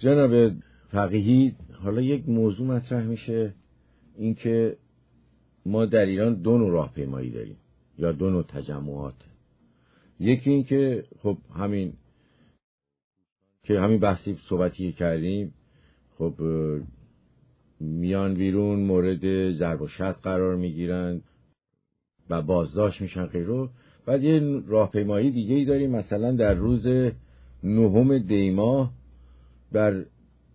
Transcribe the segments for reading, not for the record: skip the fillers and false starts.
جناب فقیهی، حالا یک موضوع مطرح میشه، این که ما در ایران دو نوع راهپیمایی داریم یا دو نوع تجمعات. یکی این که خب همین بحثی صحبتی کردیم، خب میان بیرون مورد ضرب و شتم قرار میگیرن و بازداشت میشن غیره. بعد یه راهپیمایی دیگه ای داریم، مثلا در روز 9 دی ماه در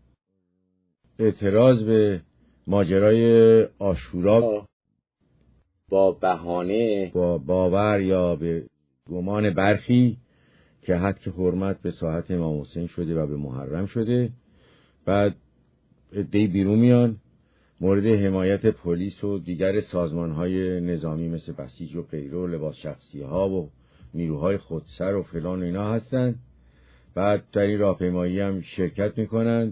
اعتراض به ماجرای عاشورا با بهانه، با باور یا به گمان برخی که حد که حرمت به ساحت امام حسین شده و به محرم شده، بعد عده‌ای بیرون میان مورد حمایت پلیس و دیگر سازمانهای نظامی مثل بسیج و غیره و لباس شخصی ها و نیروهای خودسر و فلان و اینا هستن. بعد در این راهپیمایی هم شرکت میکنند،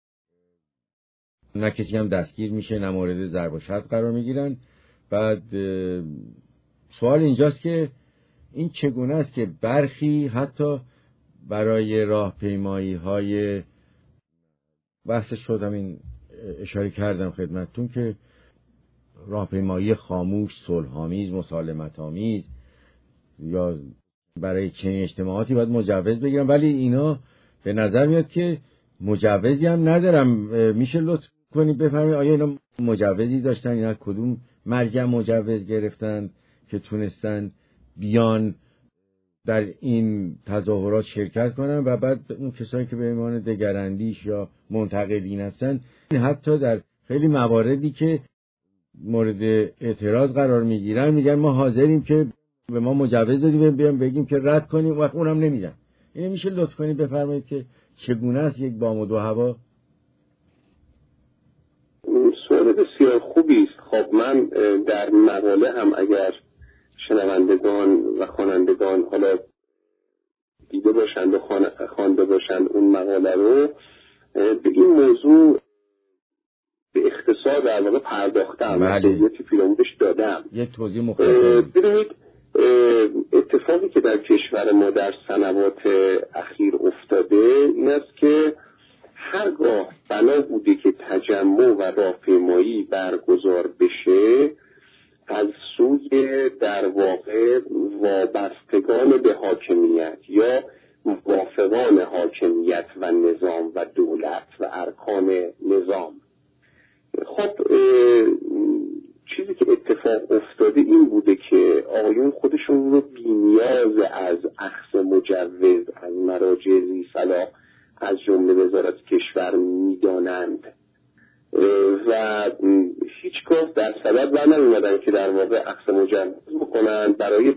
نه کسی هم دستگیر میشه نه مورد ضرب و شتم قرار میگیرن. بعد سوال اینجاست که این چگونه است که برخی حتی برای راهپیمایی های بحث شدم، این اشاره کردم خدمتتون که راهپیمایی خاموش، صلح‌آمیز، مسالمت‌آمیز یا برای چنین اجتماعاتی باید مجوز بگیرن، ولی اینا به نظر میاد که مجوزی هم ندارم. میشه لطف کنید بفرمایید آیا اینا مجوزی داشتن یا کدوم مرجع مجوز گرفتن که تونستن بیان در این تظاهرات شرکت کنن؟ و بعد اون کسایی که به عنوان دگراندیش یا منتقدین هستن، حتی در خیلی مواردی که مورد اعتراض قرار میگیرن میگن ما حاضریم که به ما مجوز دادیم بیام بگیم که رد کنیم، وقت اونم نمیدن. اینه میشه لطف کنید بفرمایید که چگونه است یک بام و دو هوا؟ سوال بسیار خوبی است. خب من در مقاله هم اگر شنوندگان و خوانندگان حالا دیده باشند و خوانده باشند اون مقاله رو، به این موضوع به اختصار در واقع پرداختم، توضیحاتی پیرامونش دادم. یه توضیح مختصر ببینید اتفاقی که در کشور ما در سنوات اخیر افتاده این است که هرگاه بنا بوده که تجمع و راهپیمایی برگزار بشه، از سوی در واقع وابستگان به حاکمیت یا موافقان حاکمیت و نظام و دولت و ارکان نظام، خب چیزی که اتفاق افتاده این بوده که آقایون خودشون رو بی‌نیاز از اخذ مجوز از مراجع ذی صلاح از جمله وزارت کشور میدانند و هیچگاه در صدد برنمی‌آمدن که در واقع اخذ مجوز بکنند برای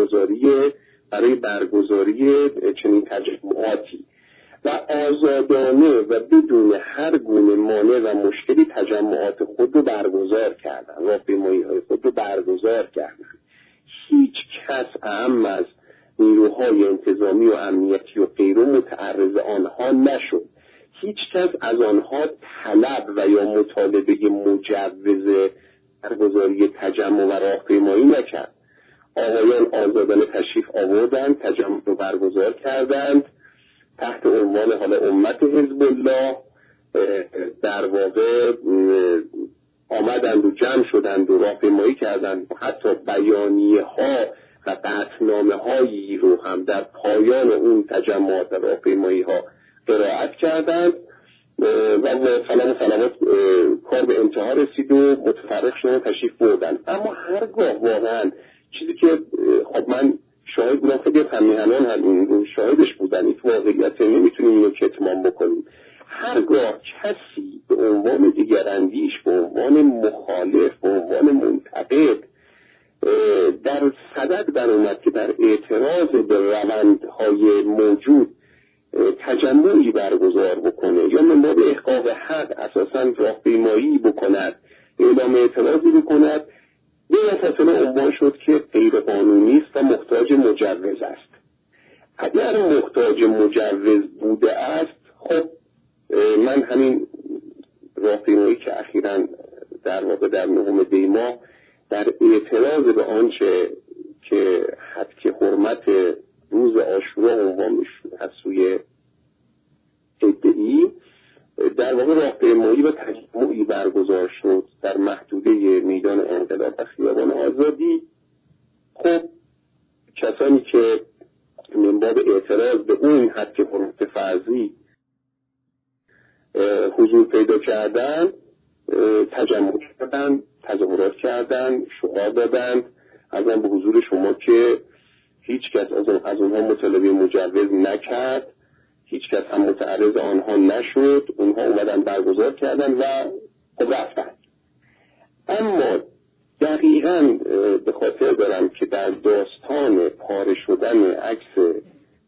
برگزاری چنین تجمعاتی و آزادانه و بدون هر گونه مانع و مشکلی تجمعات خود رو برگزار کردن، راهپیمایی‌های خود رو برگزار کردن. هیچ کس اهم از نیروهای انتظامی و امنیتی و غیره متعرض آنها نشد. هیچ کس از آنها طلب و یا مطالبه مجوز برگزاری تجمع و راهپیمایی نکرد. آقایان آزادانه تشریف آوردند، تجمع رو برگزار کردند، تحت عنوان حالا امت حزب الله در واقع آمدند و جمع شدند و راهپیمایی کردند. حتی بیانیه ها و قطعنامه هایی رو هم در پایان اون تجمعات و راهپیمایی ها قرائت کردند و سلام و سلامات کار به انتها رسید و متفرق شدن تشریف بردند. اما هرگاه واقعا چیزی که خب من شاهد بودم، خیلی همیهنان هم شاهدش بودن، این واقعیت نمیتونیم اینو کتمان بکنیم، هرگاه کسی به عنوان دیگراندیش، به عنوان مخالف، به عنوان منتقد در صدد برآمد که در اعتراض به روندهای موجود تجمعی برگزار بکنه یا من باب احقاق حق اساساً راهپیمایی بکند، اعلام اعتراضی بکند، به مسئله عنوان شد که غیر قانونی است و محتاج مجوز است. اگر محتاج مجوز بوده است، خب من همین راهپیمایی که اخیراً در واقع در 9 دی ماه در اعتراض به آنچه که حد حرمت روز عاشورا عنوان میشد از سوی ادعی، در واقع راهپیمایی و تجمعی برگزار شد در محدوده میدان انقلاب و خیابان آزادی. خب کسانی که من باب اعتراض به اون حد که حروف فرضی حضور پیدا کردن، تجمع کردن، تظاهرات کردن، شعار دادند. ازم به حضور شما که هیچ کس از اونها مطالبه مجوز نکرد، هیچ کس هم متعرض آنها نشد، اونها اومدن برگزار کردن و خب رفتن. اما دقیقاً به خاطر دارم که در داستان پاره شدن عکس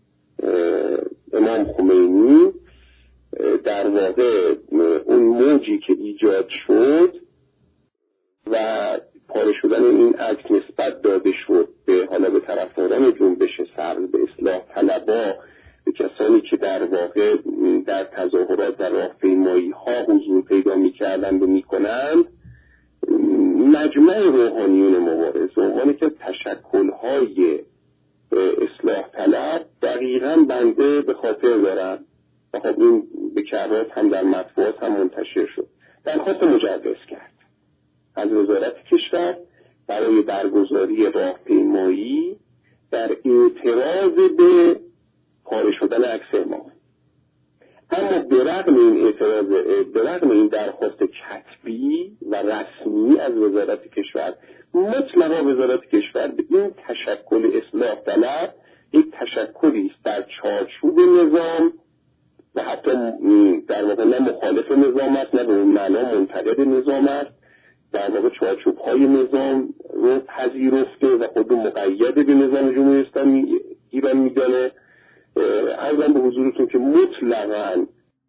امام خمینی در واقع اون موجی که ایجاد شد و پاره شدن این عکس نسبت داده شد به حالا به طرفداران جنبش سبز، به اصلاح طلبا، به کسانی که در واقع در تظاهرات و راهپیمایی ها حضور پیدا می‌کردند و می‌کنند، مجمع روحانیون مبارز عنوان که تشکل‌های اصلاح طلب دقیقاً بنده به خاطر دارم و خب این به کرات هم در مطبوعات هم منتشر شد، درخواست مجوز کرد از وزارت کشور برای برگزاری راهپیمایی در اعتراض به پاره شدن عکس امام. اما به رغم این درخواست کتبی و رسمی از وزارت کشور، مطلقا وزارت کشور به این تشکل اصلاح طلب یک تشکلی است در چارچوب نظام و حتی در واقع نه مخالف نظام است نه به اون معنا منتقد نظام است، در واقع چارچوب های نظام رو پذیرفته و خود مقید به نظام جمهوری اسلامی ایران میدانه. عرضم به حضورتون که مطلقاً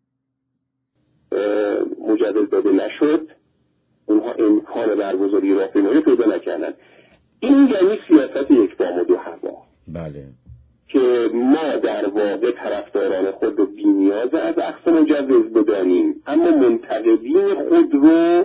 مجوز داده نشد، اونها امکان برگزاری راهپیمایی پیدا نکردن. این یعنی سیاست یک بام و دو هوا. بله. که ما در واقع طرفداران خود رو بی‌نیاز از اخذ مجوز بدانیم، اما منتقدین خود رو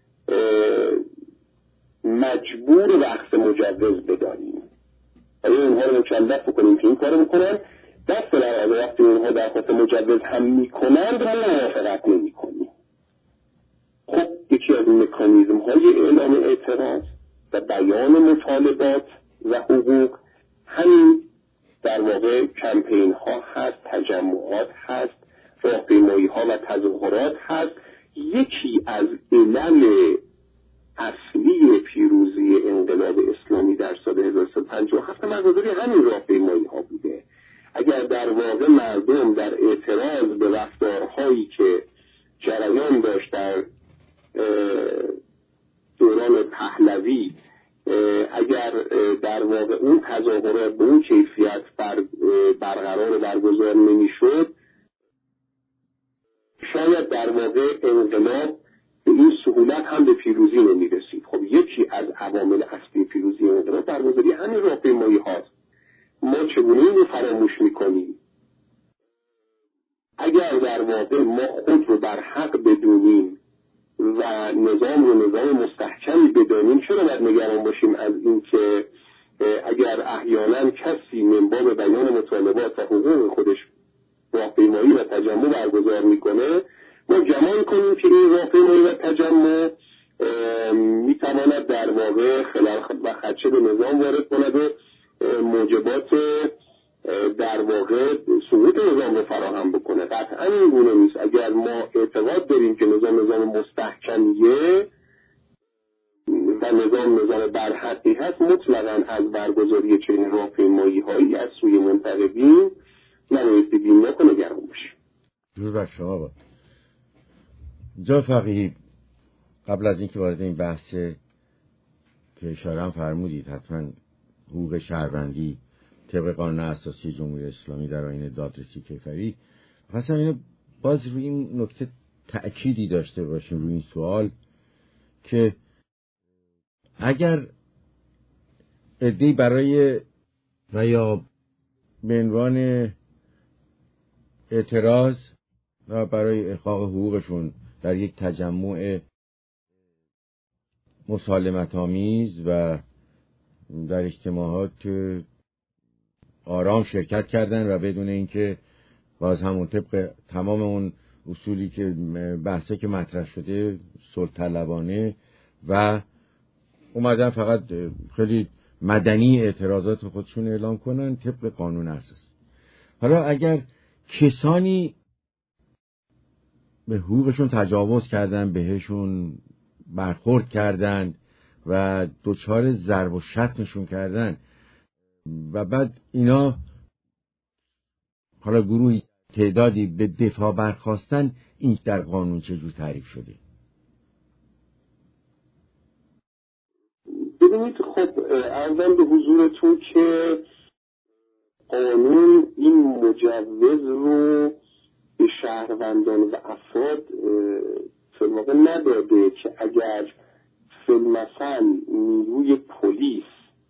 مجبور به اخذ مجوز بدانیم. آیا اونها رو مکلف بکنیم که این کارو بکنن؟ دست در وقتی اونها درخواست مجوز هم میکنند ما موافقت نمی‌کنیم. خب یکی از این مکانیزم های اعلام اعتراض و بیان مطالبات و حقوق همین در واقع کمپین ها هست، تجمعات هست، راهپیمایی ها و تظاهرات هست. یکی از علل اصلی پیروزی انقلاب اسلامی در سال 1357 برگزاری همین راهپیمایی ها بوده. اگر در واقع مردم در اعتراض به رفتارهایی که جریان داشت در دوران پهلوی، اگر در واقع اون تظاهرات به اون کیفیت برقرار برگزار نمی‌شد، شاید در واقع انقلاب به این سهولت هم به پیروزی نمی‌رسید. خب یکی از عوامل اصلی پیروزی انقلاب برگزاری همین راهپیمایی هاست. ما چگونه این رو فراموش می‌کنیم؟ اگر در واقع ما خود رو بر حق بدونیم و نظام رو نظام مستحکمی بدانیم، چرا باید نگران باشیم از این که اگر احیانا کسی من باب بیان مطالبات و حقوق خودش راهپیمایی و تجمع برگزار میکنه، ما گمان کنیم که این راهپیمایی و تجمع میتواند در واقع خلل و خدشه به نظام وارد کند و موجبات در واقع سقوط نظام رو فراهم بکنه. قطعا این گونه نیست. اگر ما اعتقاد داریم که نظام مستحکمیه و نظام برحقی هست، مطلقاً از برگزاری چنین راهپیمایی هایی از سوی منتقدین نبایستی بی‌نیاز و نگران باشیم. جور بر شما با جا فقیهی، قبل از اینکه وارد این بحث که اشاره هم فرمودید حتما حقوق شهروندی طبق قانون اساسی جمهوری اسلامی در آیین دادرسی کیفری، خواستم اینو باز روی این نکته تأکیدی داشته باشیم، روی این سوال که اگر عده‌ای برای و یا به عنوان اعتراض و برای احقاق حقوقشون در یک تجمع مسالمت‌آمیز و در اجتماعات آرام شرکت کردن و بدون اینکه باز همون طبق تمام اون اصولی که بحثی که مطرح شده صلح طلبانه و اومدن فقط خیلی مدنی اعتراضات خودشون اعلام کنن طبق قانون اساسی. حالا اگر کسانی به حقوقشون تجاوز کردن، بهشون برخورد کردن و دچار ضرب و شتمشون کردن و بعد اینا حالا گروهی تعدادی به دفاع برخواستن، این در قانون چجور تعریف شده؟ ببینید خب عرضم به حضورتون که قانون این مجوز رو به شهروندان و افراد فی‌الواقع نداده که اگر مثلا نیروی پلیس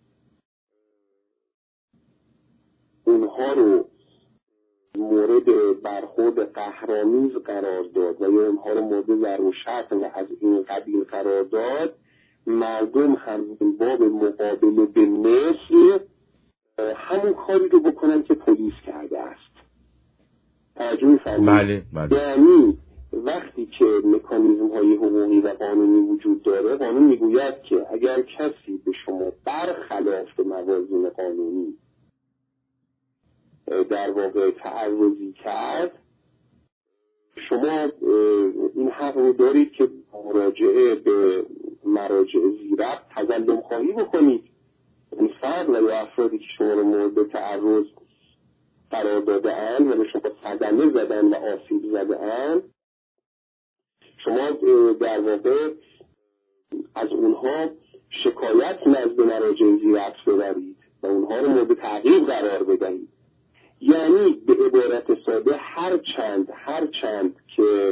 اونها رو مورد برخورد قهرآمیز قرار داد و یا اونها رو مورد ضرب و شتم و از این قبیل قرار داد، مردم هم باب مقابله به مثل همون کاری رو بکنن که پلیس کرده است. توجه می‌فرمایید؟ یعنی وقتی که مکانیزم های حقوقی و قانونی وجود داره، قانون میگوید که اگر کسی به شما برخلاف موازین قانونی در واقع تعرضی کرد، شما این حق رو دارید که مراجعه به مراجع ذی‌ربط تظلم خواهی بکنید. این فرد و افرادی که شما رو مورد تعرض قرار داده اند و به شما صدمه زدن و آسیب زده اند، شما در واقع از اونها شکایت نزد مراجع ذی‌ربط ببرید و اونها رو مورد تعقیب قرار بدهید. یعنی به عبارت ساده هر چند که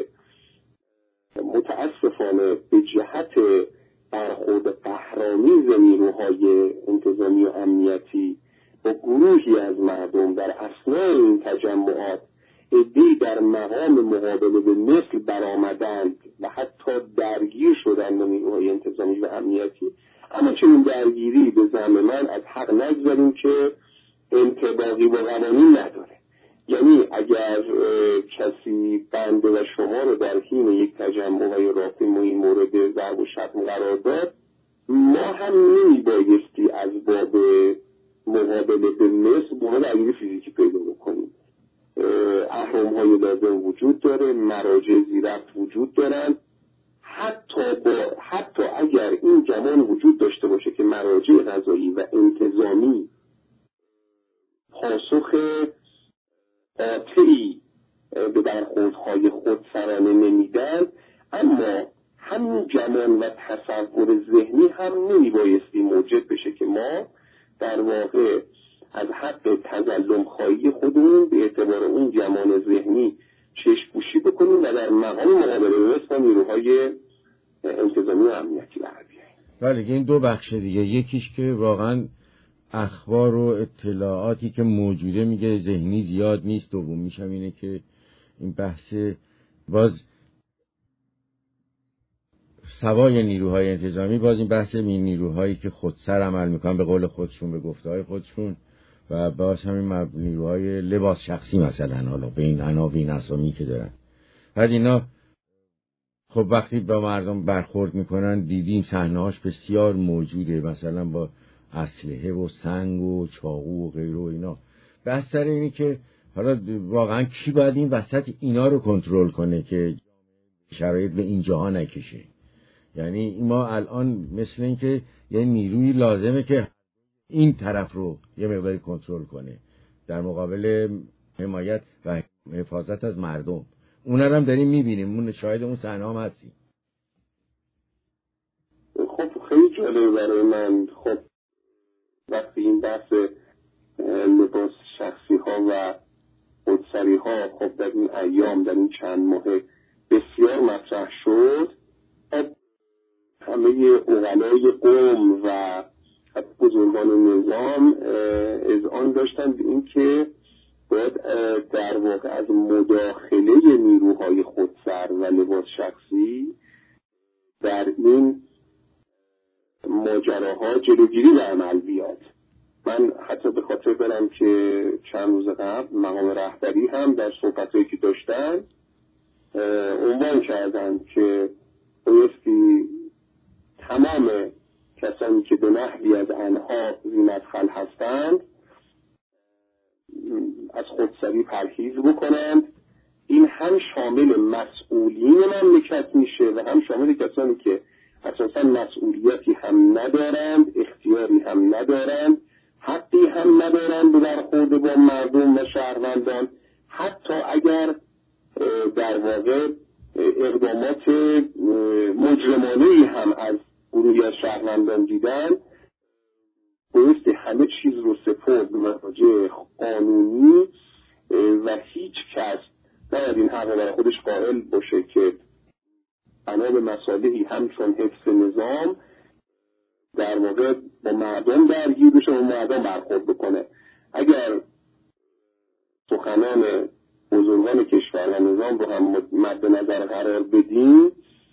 متاسفانه به جهت برخورد قهرآمیز نیروهای انتظامی و امنیتی با گروهی از مردم در اثناء این تجمعات عده‌ای در مقام مقابله به مثل برآمدند و حتی درگیر شدند با نیروهای انتظامی و امنیتی، اما چنین درگیری به زعم من از حق نگذاریم که انطباقی با قوانین نداره. یعنی اگر کسی بنده و شما رو در حین یک تجمع و یا راهپیمایی مورد ضرب و شتم قرار داد، ما هم نمیبایستی از باب مقابله به مثل با درگیری فیزیکی پیدا بکنیم. اهرم‌های لازم وجود داره، مراجع ذی‌ربط وجود دارن. حتی اگر این گمان وجود داشته باشه که مراجع قضایی و انتظامی پاسخ قاطعی به برخوردهای خودسرانه نمیدن، اما همین گمان و تصور ذهنی هم نمیبایستی موجب بشه که ما در واقع از حق تظلم خواهی خودمون به اعتبار اون گمان ذهنی چشم پوشی بکنیم و در مقام مقابله با نیروهای انتظامی و امنیتی قرار بیاییم. بله، این دو بخش دیگه، یکیش که واقعا اخبار و اطلاعاتی که موجوده میگه ذهنی زیاد نیست، دومیش هم اینه که این بحث باز سوای نیروهای انتظامی، باز این بحث نیروهایی که خودسر عمل میکنن به قول خودشون، به گفته‌های خودشون، و باز همین نیروهای لباس شخصی مثلا، حالا به این عناوین اسامی که دارن. بعد اینا خب وقتی با مردم برخورد میکنن دیدیم صحنه‌هاش بسیار موجوده، مثلا با اسلحه و سنگ و چاقو و غیره و اینا. بحث سر اینه که حالا واقعا کی باید این وسط اینا رو کنترل کنه که شرایط به اینجاها نکشه. یعنی ما الان مثل این که یه نیروی لازمه که این طرف رو یه مقداری کنترل کنه در مقابل حمایت و حفاظت از مردم. اون هم داریم میبینیم، اون شاهد اون صحنه هم هستیم. خب خیلی جالب برای من. خب وقتی این بحث لباس شخصی ها و خودسری ها خب در این ایام، در این چند ماه بسیار مطرح شد، همه اغلای قوم و بزرگان نظام اذعان داشتن به این که باید در واقع از مداخله نیروهای خودسر و لباس شخصی در این ماجراها جلوگیری به عمل بیاد. من حتی به خاطر دارم که چند روز قبل مقام رهبری هم در صحبتایی که داشتن عنوان کردند که بایستی تمام کسانی که به نحوی از آنها ذی‌مدخل هستند از خودسری پرهیز بکنند. این هم شامل مسئولین مملکت میشه و هم شامل کسانی که اساسا مسئولیتی هم ندارند، اختیاری هم ندارند، حقی هم ندارند به برخورد با مردم و شهروندان، حتی اگر در واقع اقدامات مجرمانه‌ای هم از گروهی از شهروندان دیدن، بایستی همه چیز رو سپرد به مراجع قانونی و هیچ کس باید این حق برای خودش قائل باشه که بنا به مصالحی همچون حفظ نظام در واقع با مردم درگیر بشه و مردم برخورد بکنه. اگر سخنان بزرگان کشور و نظام رو هم مد نظر قرار بدیم،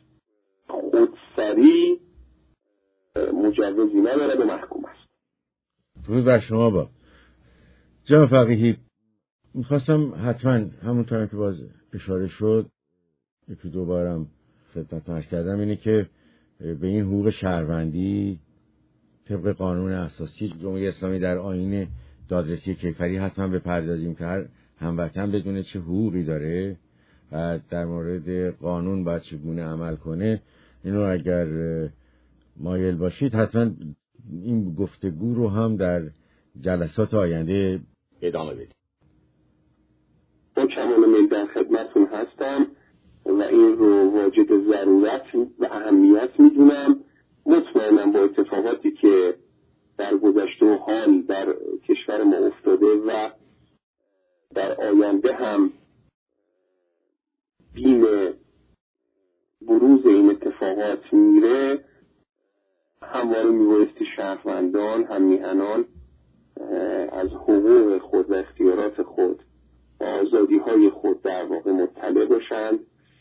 خودسری مجوزی نداره به محکوم است. درود بر شما. با جناب فقیهی میخواستم حتما همونطور که باز اشاره شد یکی دو بارم خدمتتون عرض کردم اینه که به این حقوق شهروندی طبق قانون اساسی جمهوری اسلامی در آیین دادرسی کیفری حتما بپردازیم که هر هموطن بدونه چه حقوقی داره و در مورد قانون باید چگونه عمل کنه. اینو اگر مایل باشید حتما این گفتگو رو هم در جلسات آینده ادامه بدیم. با کمال میل در خدمتتون هستم و این رو واجد ضرورت و اهمیت میدونم. مطمئنم با اتفاقاتی که در گذشته و حال در کشور ما افتاده و در آینده هم بین بروز این اتفاقات میره، همواره میبایستی شهروندان هم میهنان از حقوق خود و اختیارات خود و آزادی های خود در واقع مطلع باشند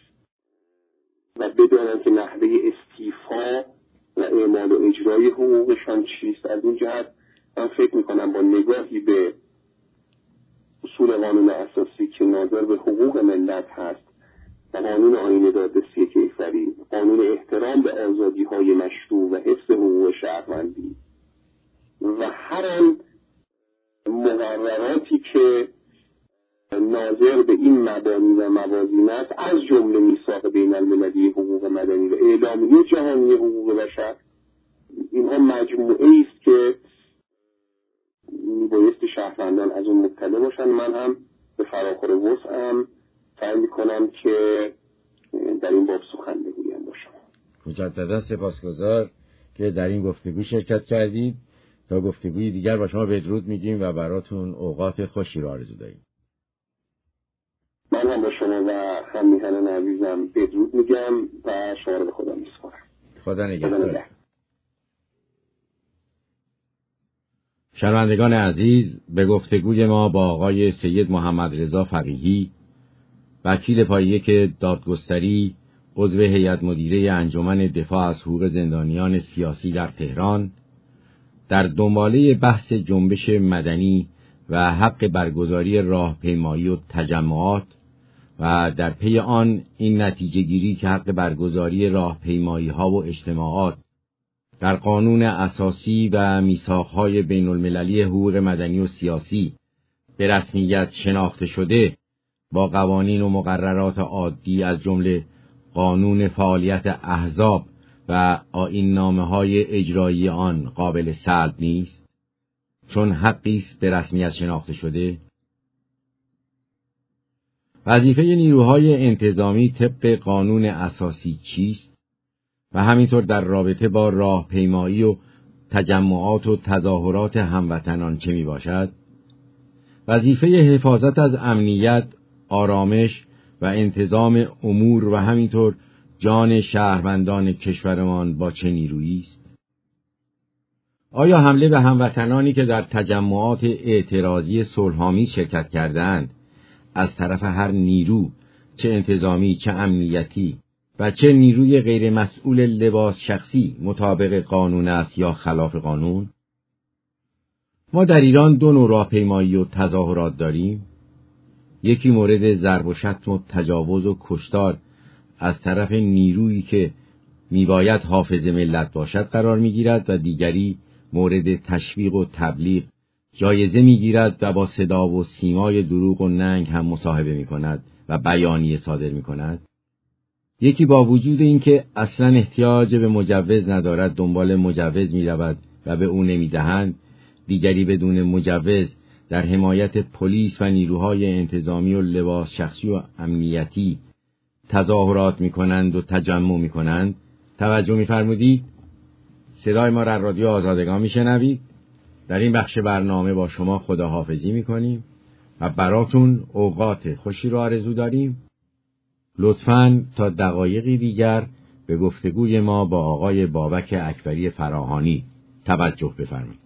و بدانند که نحوه استیفا و اعمال و اجرای حقوقشان چیست. از این جهت من فکر میکنم با نگاهی به اصول قانون اساسی که ناظر به حقوق ملت هست و قانون آیین دادرسی کیفری، قانون احترام به آزادی های مشروع و حفظ حقوق شهروندی و هر آن مقرراتی که ناظر به این مبانی و موازین است، از جمله میثاق بین المللی حقوق مدنی و اعلامیه جهانی حقوق بشر، اینها مجموعه است که بایستی شهروندان از اون مطلع باشن. من هم به فراخور وسعم سعی میکنم که در این باب سخن بگویم باشم. مجددا سپاسگزار که در این گفتگو شرکت کردید. تا گفتگوی دیگر با شما بدرود میگیم و براتون اوقات خوشی را آرزو داریم. من هم با شما و هم میهنان عزیزم بدرود میگم و شما رو به خدا میسپارم. خدا نگهدار. شنوندگان عزیز، به گفتگوی ما با آقای سید محمد رضا فقیهی، وکیل پایه دادگستری، عضو هیئت مدیره انجمن دفاع از حقوق زندانیان سیاسی در تهران، در دنباله بحث جنبش مدنی و حق برگزاری راهپیمایی و تجمعات و در پی آن این نتیجه گیری که حق برگزاری راهپیمایی ها و اجتماعات در قانون اساسی و میثاقهای بین المللی حقوق مدنی و سیاسی به رسمیت شناخته شده، با قوانین و مقررات عادی از جمله قانون فعالیت احزاب و آیین نامه‌های اجرایی آن قابل سلب نیست، چون حقی است به رسمیت شناخته شده. وظیفه نیروهای انتظامی طبق قانون اساسی چیست و همینطور در رابطه با راهپیمایی و تجمعات و تظاهرات هموطنان چه می باشد؟ وظیفه حفاظت از امنیت، آرامش و انتظام امور و همینطور جان شهروندان کشورمان با چه نیرویی است؟ آیا حمله به هموطنانی که در تجمعات اعتراضی صلح‌آمیز شرکت کردند از طرف هر نیرو، چه انتظامی، چه امنیتی و چه نیروی غیر مسئول لباس شخصی، مطابق قانون است یا خلاف قانون؟ ما در ایران دو نوع راهپیمایی و تظاهرات داریم. یکی مورد ضرب و شتم و تجاوز و کشتار از طرف نیرویی که میباید حافظ ملت باشد قرار میگیرد و دیگری مورد تشویق و تبلیغ جایزه میگیرد و با صدا و سیمای دروغ و ننگ هم مصاحبه میکند و بیانیه صادر میکند. یکی با وجود اینکه اصلا احتیاج به مجوز ندارد دنبال مجوز میرود و به او نمیدهند، دیگری بدون مجوز در حمایت پلیس و نیروهای انتظامی و لباس شخصی و امنیتی تظاهرات میکنند و تجمع میکنند. توجه میفرمودید؟ صدای ما را رادیو آزادگان میشنوید. در این بخش برنامه با شما خداحافظی میکنیم و براتون اوقات خوشی رو آرزو داریم. لطفاً تا دقایقی دیگر به گفتگوی ما با آقای بابک اکبری فراهانی توجه بفرمایید.